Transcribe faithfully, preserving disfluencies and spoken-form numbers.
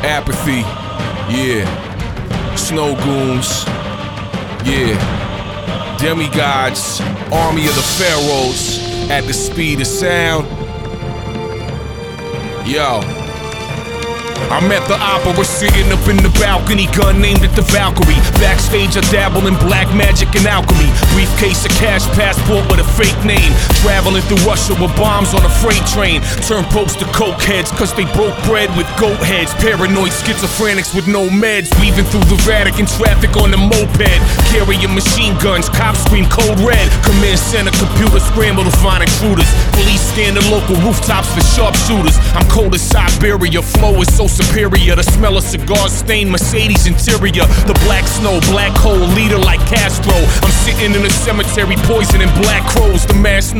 Apathy, yeah. Snow goons, yeah. Demigods, army of the pharaohs, at the speed of sound. Yo. I'm at the opera, sitting up in the balcony, gun aimed at the Valkyrie. Backstage I dabble in black magic and alchemy. Briefcase, a cash passport with a fake name. Traveling through Russia with bombs on a freight train. Turn popes to coke heads, cause they broke bread with goat heads. Paranoid schizophrenics with no meds. Weaving through the Vatican traffic on the moped. Carrying machine guns, cops scream code red. Command center computer scramble to find intruders. Police scan the local rooftops for sharpshooters. I'm cold as Siberia, flow is so superior. The smell of cigars stained Mercedes interior. The black snow, black hole leader like Castro. I'm sitting in a cemetery poisoning black crows. The mass